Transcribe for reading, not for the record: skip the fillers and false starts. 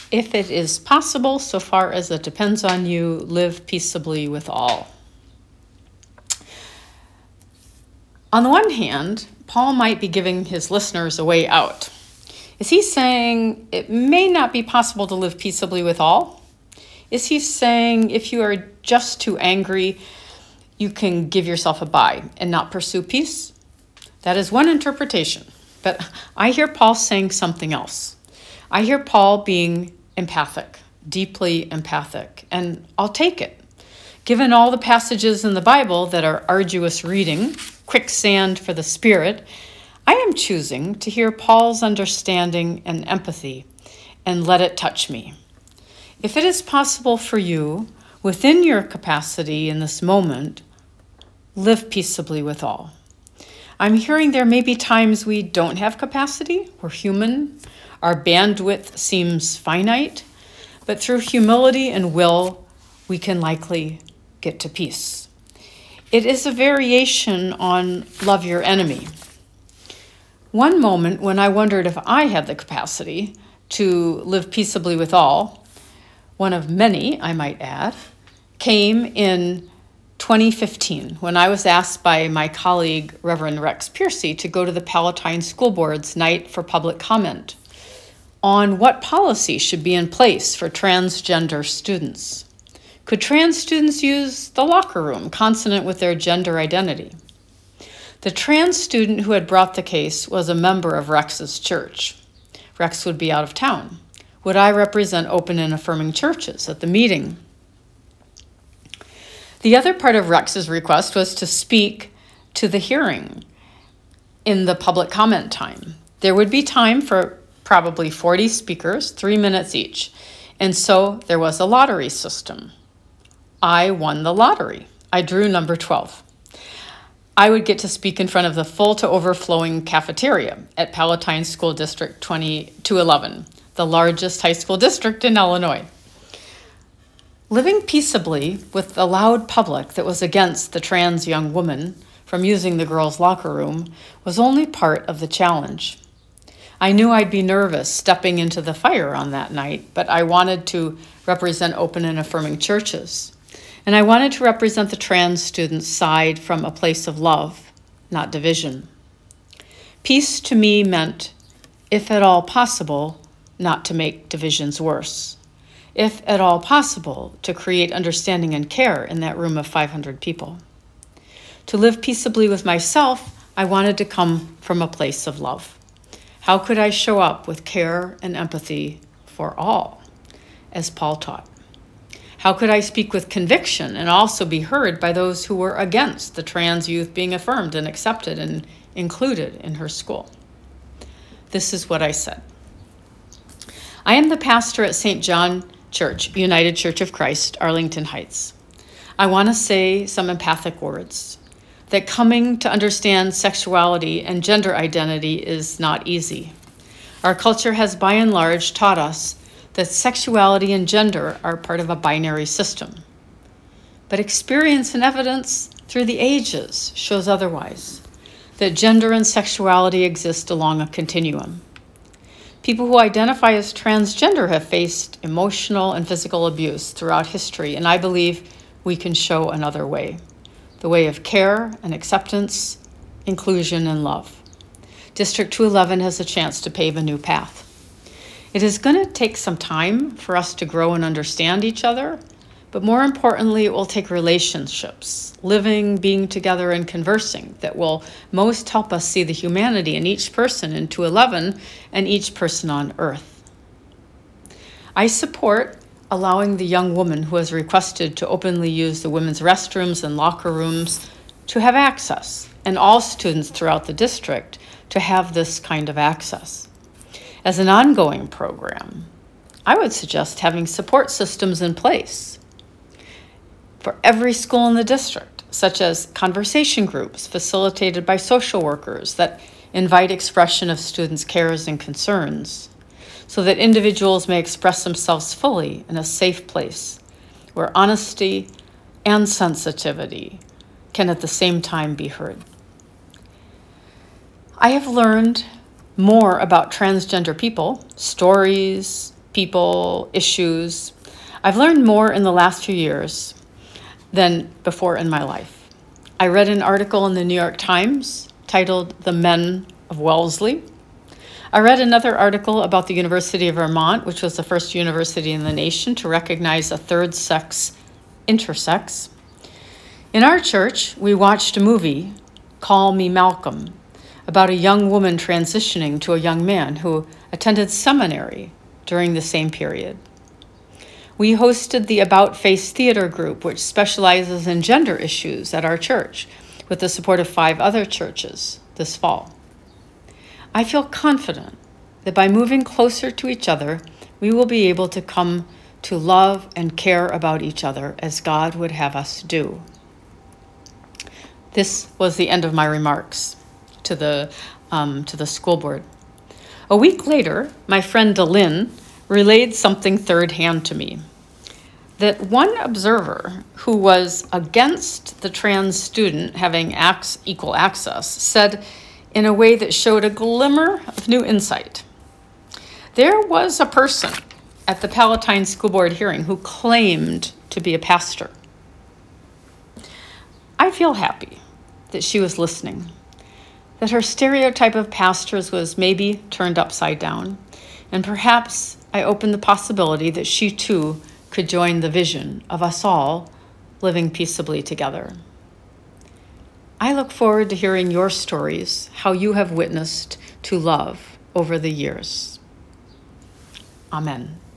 If it is possible, so far as it depends on you, live peaceably with all. On the one hand, Paul might be giving his listeners a way out. Is he saying it may not be possible to live peaceably with all? Is he saying if you are just too angry, you can give yourself a bye and not pursue peace? That is one interpretation, but I hear Paul saying something else. I hear Paul being empathic, deeply empathic, and I'll take it. Given all the passages in the Bible that are arduous reading, quicksand for the spirit, I am choosing to hear Paul's understanding and empathy and let it touch me. If it is possible for you, within your capacity in this moment, live peaceably with all. I'm hearing there may be times we don't have capacity. We're human. Our bandwidth seems finite, but through humility and will, we can likely get to peace. It is a variation on love your enemy. One moment when I wondered if I had the capacity to live peaceably with all, one of many, I might add, came in 2015 when I was asked by my colleague, Reverend Rex Piercy, to go to the Palatine School Board's night for public comment on what policy should be in place for transgender students. Could trans students use the locker room consonant with their gender identity? The trans student who had brought the case was a member of Rex's church. Rex would be out of town. Would I represent open and affirming churches at the meeting? The other part of Rex's request was to speak to the hearing in the public comment time. There would be time for probably 40 speakers, 3 minutes each. And so there was a lottery system. I won the lottery. I drew number 12. I would get to speak in front of the full to overflowing cafeteria at Palatine School District 2211, the largest high school district in Illinois. Living peaceably with the loud public that was against the trans young woman from using the girls' locker room was only part of the challenge. I knew I'd be nervous stepping into the fire on that night, but I wanted to represent open and affirming churches. And I wanted to represent the trans students' side from a place of love, not division. Peace to me meant, if at all possible, not to make divisions worse. If at all possible, to create understanding and care in that room of 500 people. To live peaceably with myself, I wanted to come from a place of love. How could I show up with care and empathy for all, as Paul taught? How could I speak with conviction and also be heard by those who were against the trans youth being affirmed and accepted and included in her school? This is what I said. I am the pastor at St. John Church, United Church of Christ, Arlington Heights. I want to say some empathic words. That coming to understand sexuality and gender identity is not easy. Our culture has by and large taught us that sexuality and gender are part of a binary system. But experience and evidence through the ages shows otherwise, that gender and sexuality exist along a continuum. People who identify as transgender have faced emotional and physical abuse throughout history, and I believe we can show another way. The way of care and acceptance, inclusion, and love. District 211 has a chance to pave a new path. It is going to take some time for us to grow and understand each other, but more importantly, it will take relationships, living, being together, and conversing that will most help us see the humanity in each person in 211 and each person on earth. I support allowing the young woman who has requested to openly use the women's restrooms and locker rooms to have access, and all students throughout the district to have this kind of access. As an ongoing program, I would suggest having support systems in place for every school in the district, such as conversation groups facilitated by social workers that invite expression of students' cares and concerns, so that individuals may express themselves fully in a safe place where honesty and sensitivity can at the same time be heard. I have learned more about transgender people, stories, people, issues. I've learned more in the last few years than before in my life. I read an article in the New York Times titled "The Men of Wellesley." I read another article about the University of Vermont, which was the first university in the nation to recognize a third sex, intersex. In our church, we watched a movie, Call Me Malcolm, about a young woman transitioning to a young man who attended seminary during the same period. We hosted the About Face Theater group, which specializes in gender issues at our church, with the support of 5 other churches this fall. I feel confident that by moving closer to each other, we will be able to come to love and care about each other as God would have us do. This was the end of my remarks to the school board. A week later, my friend Delyn relayed something third hand to me, that one observer who was against the trans student having equal access said in a way that showed a glimmer of new insight. There was a person at the Palatine School Board hearing who claimed to be a pastor. I feel happy that she was listening, that her stereotype of pastors was maybe turned upside down, and perhaps I opened the possibility that she too could join the vision of us all living peaceably together. I look forward to hearing your stories, how you have witnessed to love over the years. Amen.